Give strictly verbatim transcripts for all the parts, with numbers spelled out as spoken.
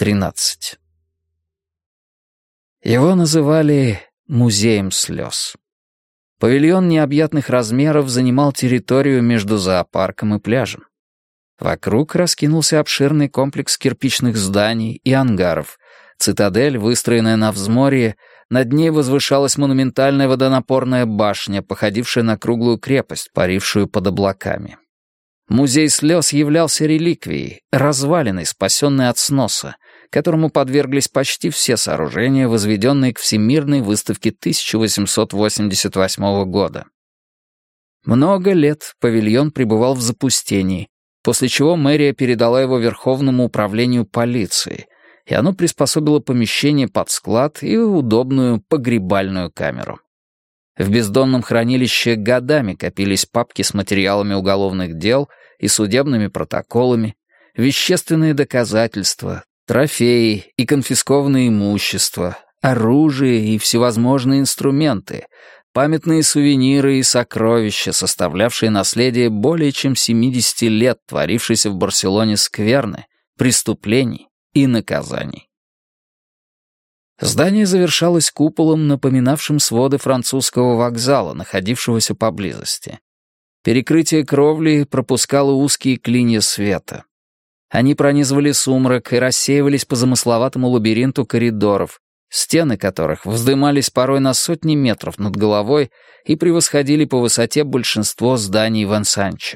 тринадцать. Его называли «музеем слез». Павильон необъятных размеров занимал территорию между зоопарком и пляжем. Вокруг раскинулся обширный комплекс кирпичных зданий и ангаров, цитадель, выстроенная на взморье, над ней возвышалась монументальная водонапорная башня, походившая на круглую крепость, парившую под облаками. Музей слез являлся реликвией, развалиной, спасенной от сноса, которому подверглись почти все сооружения, возведенные к Всемирной выставке тысяча восемьсот восемьдесят восьмого года. Много лет павильон пребывал в запустении, после чего мэрия передала его Верховному управлению полиции, и оно приспособило помещение под склад и удобную погребальную камеру. В бездонном хранилище годами копились папки с материалами уголовных дел и судебными протоколами, вещественные доказательства, трофеи и конфискованное имущество, оружие и всевозможные инструменты, памятные сувениры и сокровища, составлявшие наследие более чем семидесяти лет творившейся в Барселоне скверны, преступлений и наказаний. Здание завершалось куполом, напоминавшим своды французского вокзала, находившегося поблизости. Перекрытие кровли пропускало узкие клинья света. Они пронизывали сумрак и рассеивались по замысловатому лабиринту коридоров, стены которых вздымались порой на сотни метров над головой и превосходили по высоте большинство зданий в Ансанчо.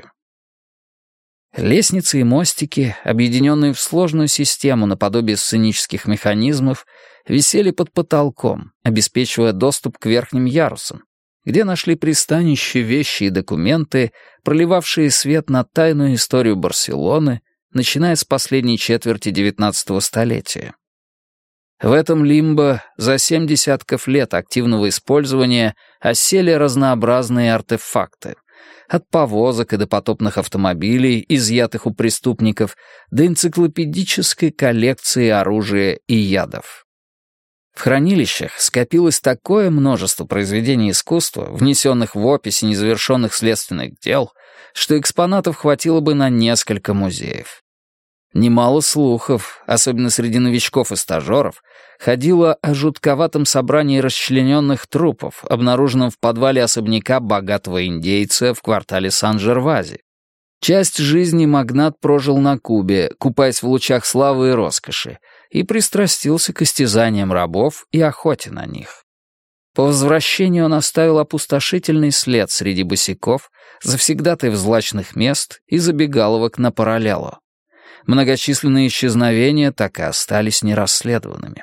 Лестницы и мостики, объединенные в сложную систему наподобие сценических механизмов, висели под потолком, обеспечивая доступ к верхним ярусам, где нашли пристанище вещи и документы, проливавшие свет на тайную историю Барселоны, начиная с последней четверти девятнадцатого столетия. В этом лимбо за семь десятков лет активного использования осели разнообразные артефакты, от повозок и допотопных автомобилей, изъятых у преступников, до энциклопедической коллекции оружия и ядов. В хранилищах скопилось такое множество произведений искусства, внесенных в опись незавершенных следственных дел, что экспонатов хватило бы на несколько музеев. Немало слухов, особенно среди новичков и стажеров, ходило о жутковатом собрании расчлененных трупов, обнаруженном в подвале особняка богатого индейца в квартале Сан-Жервази. Часть жизни магнат прожил на Кубе, купаясь в лучах славы и роскоши, и пристрастился к истязаниям рабов и охоте на них. По возвращении он оставил опустошительный след среди босяков, завсегдатаев злачных мест и забегаловок на Паралело. Многочисленные исчезновения так и остались нерасследованными.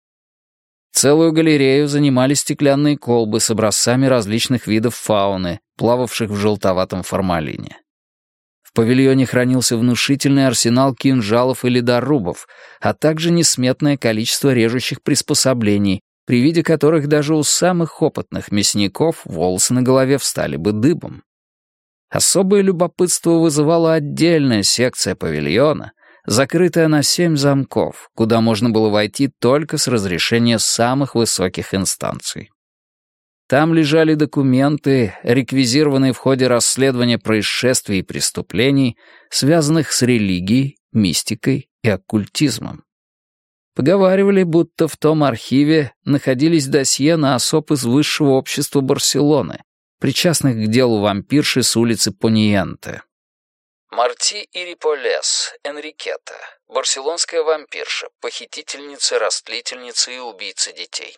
Целую галерею занимали стеклянные колбы с образцами различных видов фауны, плававших в желтоватом формалине. В павильоне хранился внушительный арсенал кинжалов и ледорубов, а также несметное количество режущих приспособлений, при виде которых даже у самых опытных мясников волосы на голове встали бы дыбом. Особое любопытство вызывала отдельная секция павильона, закрытая на семь замков, куда можно было войти только с разрешения самых высоких инстанций. Там лежали документы, реквизированные в ходе расследования происшествий и преступлений, связанных с религией, мистикой и оккультизмом. Поговаривали, будто в том архиве находились досье на особ из высшего общества Барселоны, причастных к делу вампирши с улицы Пониенте. Марти Ириполес, Энрикета, барселонская вампирша, похитительница, растлительница и убийца детей.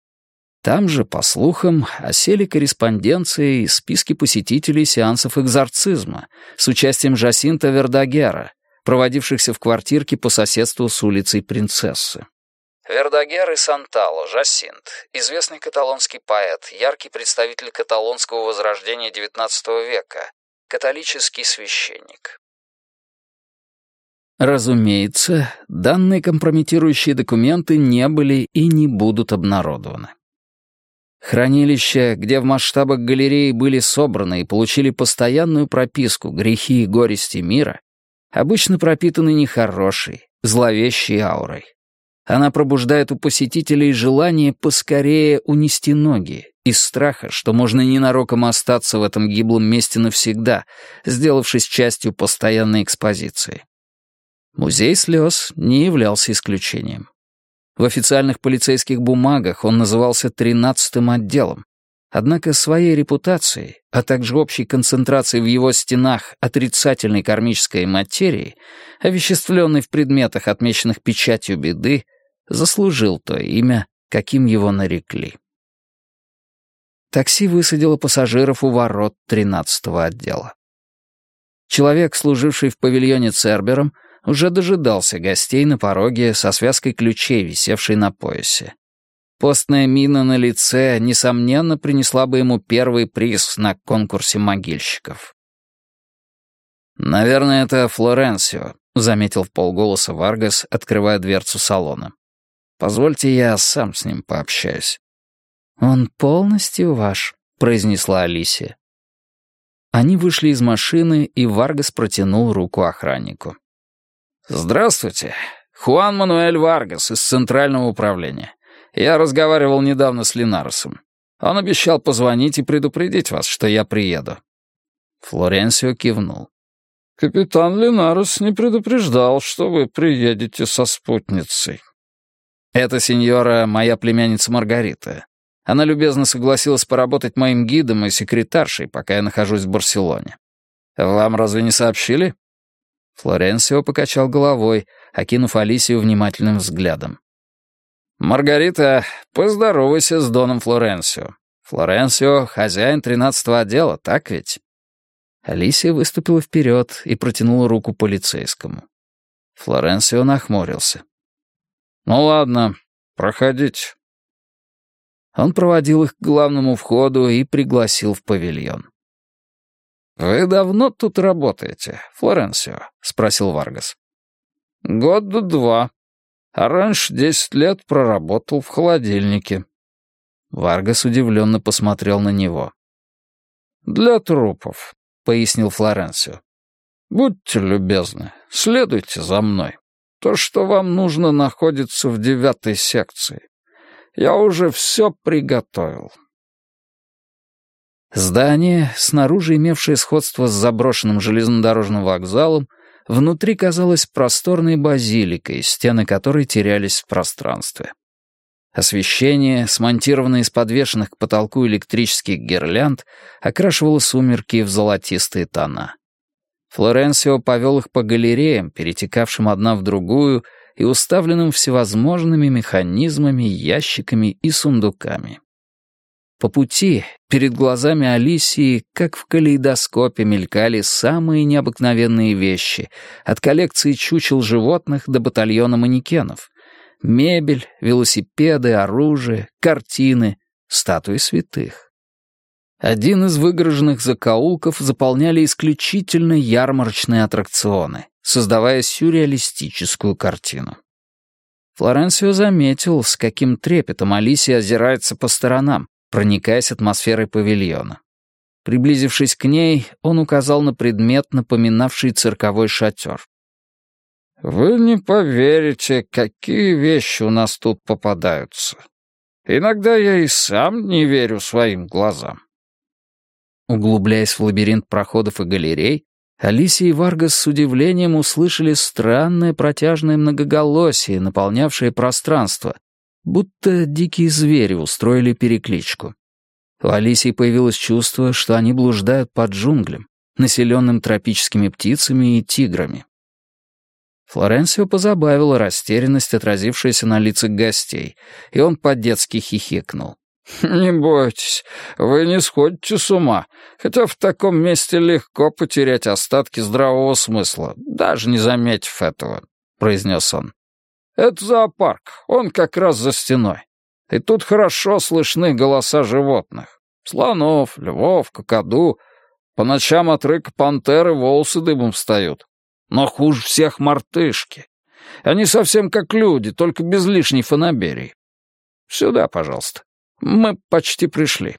Там же, по слухам, осели корреспонденции и списки посетителей сеансов экзорцизма с участием Жасинта Вердагера, проводившихся в квартирке по соседству с улицей Принцессы. Вердагер и Сантало, Жасинт, известный каталонский поэт, яркий представитель каталонского возрождения девятнадцатого века, католический священник. Разумеется, данные компрометирующие документы не были и не будут обнародованы. Хранилища, где в масштабах галереи были собраны и получили постоянную прописку «Грехи и горести мира», обычно пропитаны нехорошей, зловещей аурой. Она пробуждает у посетителей желание поскорее унести ноги, из страха, что можно ненароком остаться в этом гиблом месте навсегда, сделавшись частью постоянной экспозиции. Музей слез не являлся исключением. В официальных полицейских бумагах он назывался тринадцатым отделом, однако своей репутацией, а также общей концентрацией в его стенах отрицательной кармической материи, овеществленной в предметах, отмеченных печатью беды, заслужил то имя, каким его нарекли. Такси высадило пассажиров у ворот тринадцатого отдела. Человек, служивший в павильоне Цербером, уже дожидался гостей на пороге со связкой ключей, висевшей на поясе. Постная мина на лице, несомненно, принесла бы ему первый приз на конкурсе могильщиков. «Наверное, это Флоренсио», — заметил вполголоса Варгас, открывая дверцу салона. «Позвольте, я сам с ним пообщаюсь». «Он полностью ваш», — произнесла Алисия. Они вышли из машины, и Варгас протянул руку охраннику. «Здравствуйте. Хуан Мануэль Варгас из Центрального управления. Я разговаривал недавно с Линаросом. Он обещал позвонить и предупредить вас, что я приеду». Флоренсио кивнул. «Капитан Линарос не предупреждал, что вы приедете со спутницей». «Это, сеньора, моя племянница Маргарита. Она любезно согласилась поработать моим гидом и секретаршей, пока я нахожусь в Барселоне. Вам разве не сообщили?» Флоренсио покачал головой, окинув Алисию внимательным взглядом. «Маргарита, поздоровайся с доном Флоренсио. Флоренсио — хозяин тринадцатого отдела, так ведь?» Алисия выступила вперед и протянула руку полицейскому. Флоренсио нахмурился. «Ну ладно, проходите». Он проводил их к главному входу и пригласил в павильон. «Вы давно тут работаете, Флоренсио?» — спросил Варгас. «Года два. А раньше десять лет проработал в холодильнике». Варгас удивленно посмотрел на него. «Для трупов», — пояснил Флоренсио. «Будьте любезны, следуйте за мной. То, что вам нужно, находится в девятой секции. Я уже все приготовил». Здание, снаружи имевшее сходство с заброшенным железнодорожным вокзалом, внутри казалось просторной базиликой, стены которой терялись в пространстве. Освещение, смонтированное из подвешенных к потолку электрических гирлянд, окрашивало сумерки в золотистые тона. Флоренсио повел их по галереям, перетекавшим одна в другую и уставленным всевозможными механизмами, ящиками и сундуками. По пути перед глазами Алисии, как в калейдоскопе, мелькали самые необыкновенные вещи, от коллекции чучел животных до батальона манекенов. Мебель, велосипеды, оружие, картины, статуи святых. Один из выгороженных закоулков заполняли исключительно ярмарочные аттракционы, создавая сюрреалистическую картину. Флоренсио заметил, с каким трепетом Алисия озирается по сторонам, проникаясь атмосферой павильона. Приблизившись к ней, он указал на предмет, напоминавший цирковой шатер. «Вы не поверите, какие вещи у нас тут попадаются. Иногда я и сам не верю своим глазам». Углубляясь в лабиринт проходов и галерей, Алисия и Варгас с удивлением услышали странное протяжное многоголосие, наполнявшее пространство, будто дикие звери устроили перекличку. У Алисии появилось чувство, что они блуждают по джунглям, населенным тропическими птицами и тиграми. Флоренсио позабавила растерянность, отразившаяся на лицах гостей, и он по-детски хихикнул. «Не бойтесь, вы не сходите с ума, хотя в таком месте легко потерять остатки здравого смысла, даже не заметив этого», — произнес он. «Это зоопарк, он как раз за стеной. И тут хорошо слышны голоса животных. Слонов, львов, какаду. По ночам от рыка пантеры волосы дыбом встают. Но хуже всех мартышки. Они совсем как люди, только без лишней фанаберии. Сюда, пожалуйста. Мы почти пришли».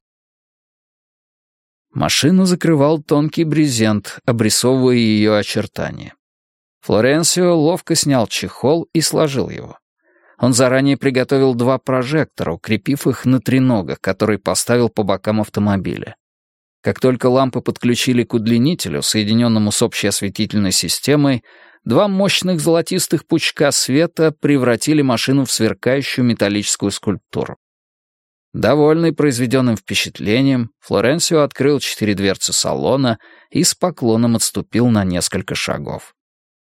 Машину закрывал тонкий брезент, обрисовывая ее очертания. Флоренсио ловко снял чехол и сложил его. Он заранее приготовил два прожектора, укрепив их на треногах, которые поставил по бокам автомобиля. Как только лампы подключили к удлинителю, соединенному с общей осветительной системой, два мощных золотистых пучка света превратили машину в сверкающую металлическую скульптуру. Довольный произведенным впечатлением, Флоренсио открыл четыре дверцы салона и с поклоном отступил на несколько шагов.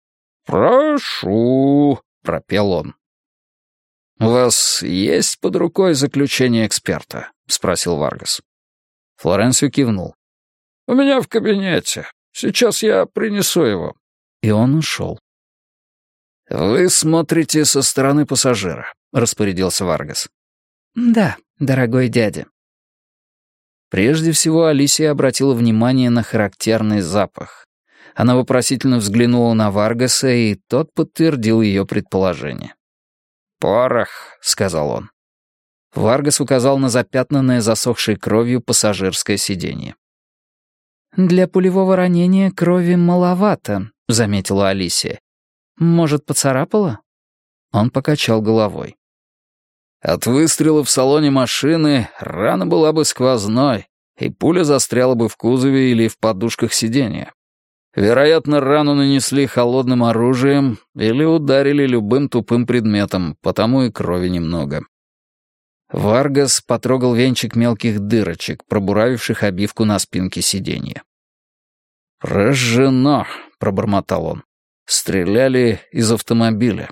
«Прошу», — пропел он. «У вас есть под рукой заключение эксперта?» — спросил Варгас. Флоренсио кивнул. «У меня в кабинете. Сейчас я принесу его». И он ушел. «Вы смотрите со стороны пассажира», — распорядился Варгас. «Да, дорогой дядя». Прежде всего Алисия обратила внимание на характерный запах. Она вопросительно взглянула на Варгаса, и тот подтвердил ее предположение. «Порох», — сказал он. Варгас указал на запятнанное засохшей кровью пассажирское сиденье. «Для пулевого ранения крови маловато», — заметила Алисия. «Может, поцарапала?» Он покачал головой. «От выстрела в салоне машины рана была бы сквозной, и пуля застряла бы в кузове или в подушках сиденья. Вероятно, рану нанесли холодным оружием или ударили любым тупым предметом, потому и крови немного». Варгас потрогал венчик мелких дырочек, пробуравивших обивку на спинке сиденья. «Прожжено», — пробормотал он. «Стреляли из автомобиля».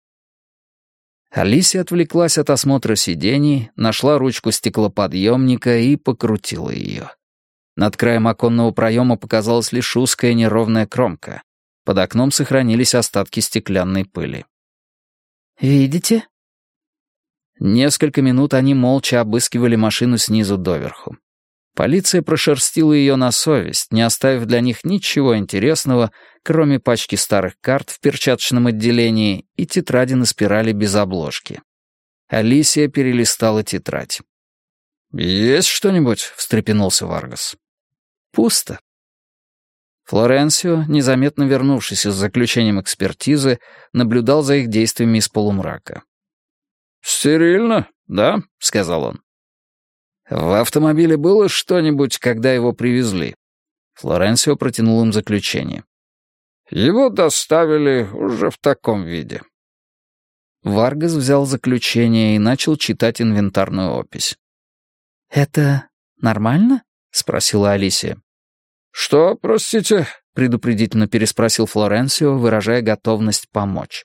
Алисия отвлеклась от осмотра сидений, нашла ручку стеклоподъемника и покрутила ее. Над краем оконного проема показалась лишь узкая неровная кромка. Под окном сохранились остатки стеклянной пыли. «Видите?» Несколько минут они молча обыскивали машину снизу доверху. Полиция прошерстила ее на совесть, не оставив для них ничего интересного, кроме пачки старых карт в перчаточном отделении и тетради на спирали без обложки. Алисия перелистала тетрадь. «Есть что-нибудь?» — встрепенулся Варгас. «Пусто». Флоренсио, незаметно вернувшись с заключением экспертизы, наблюдал за их действиями из полумрака. «Стерильно, да?» — сказал он. «В автомобиле было что-нибудь, когда его привезли?» Флоренсио протянул им заключение. «Его доставили уже в таком виде». Варгас взял заключение и начал читать инвентарную опись. «Это нормально?» — спросила Алисия. «Что, простите?» — предупредительно переспросил Флоренсио, выражая готовность помочь.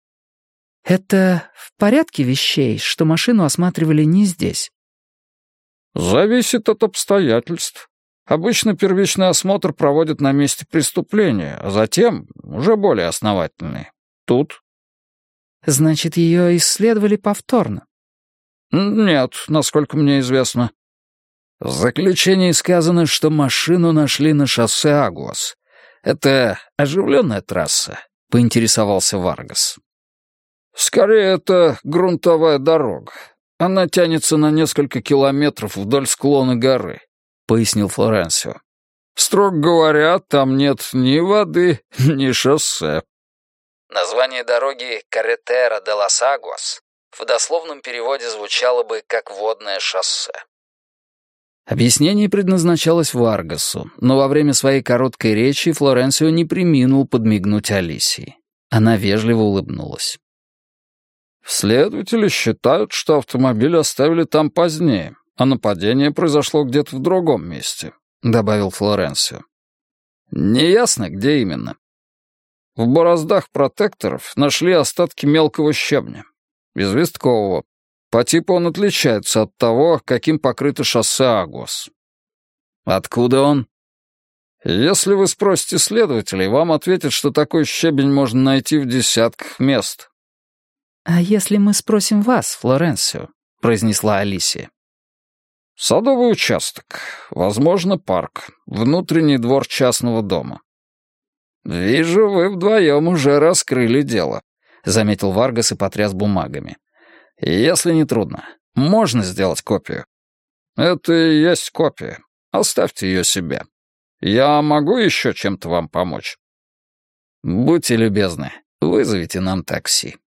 «Это в порядке вещей, что машину осматривали не здесь?» «Зависит от обстоятельств. Обычно первичный осмотр проводят на месте преступления, а затем уже более основательный. Тут». «Значит, ее исследовали повторно?» «Нет, насколько мне известно». В заключении сказано, что машину нашли на шоссе Агуас. Это оживленная трасса, поинтересовался Варгас. «Скорее, это грунтовая дорога. Она тянется на несколько километров вдоль склона горы», — пояснил Флоренсио. «Строго говоря, там нет ни воды, ни шоссе». Название дороги «Карретера де лас Агуас» в дословном переводе звучало бы как «водное шоссе». Объяснение предназначалось Варгасу, но во время своей короткой речи Флоренсио не преминул подмигнуть Алисии. Она вежливо улыбнулась. «Следователи считают, что автомобиль оставили там позднее, а нападение произошло где-то в другом месте», — добавил Флоренсио. «Неясно, где именно. В бороздах протекторов нашли остатки мелкого щебня, известкового. По типу он отличается от того, каким покрыто шоссе Агуас». «Откуда он?» «Если вы спросите следователей, вам ответят, что такой щебень можно найти в десятках мест». «А если мы спросим вас, Флоренсио?» — произнесла Алисия. «Садовый участок, возможно, парк, внутренний двор частного дома». «Вижу, вы вдвоем уже раскрыли дело», — заметил Варгас и потряс бумагами. «Если не трудно, можно сделать копию?» «Это и есть копия. Оставьте ее себе. Я могу еще чем-то вам помочь?» «Будьте любезны, вызовите нам такси».